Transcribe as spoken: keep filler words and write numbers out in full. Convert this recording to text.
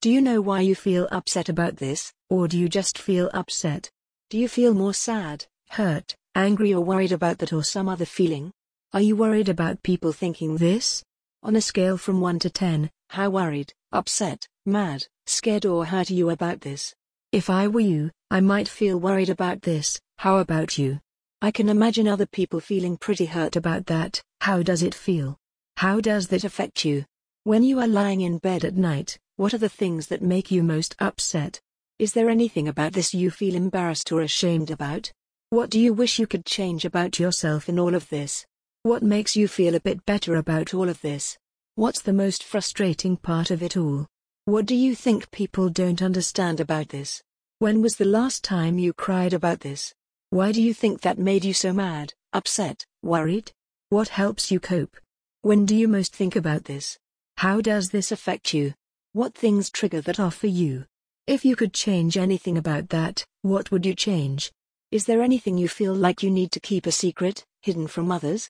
Do you know why you feel upset about this, or do you just feel upset? Do you feel more sad, hurt, angry or worried about that or some other feeling? Are you worried about people thinking this? On a scale from one to ten, how worried, upset, mad, scared or hurt are you about this? If I were you, I might feel worried about this. How about you? I can imagine other people feeling pretty hurt about that. How does it feel? How does that affect you? When you are lying in bed at night, what are the things that make you most upset? Is there anything about this you feel embarrassed or ashamed about? What do you wish you could change about yourself in all of this? What makes you feel a bit better about all of this? What's the most frustrating part of it all? What do you think people don't understand about this? When was the last time you cried about this? Why do you think that made you so mad, upset, worried? What helps you cope? When do you most think about this? How does this affect you? What things trigger that off for you? If you could change anything about that, what would you change? Is there anything you feel like you need to keep a secret, hidden from others?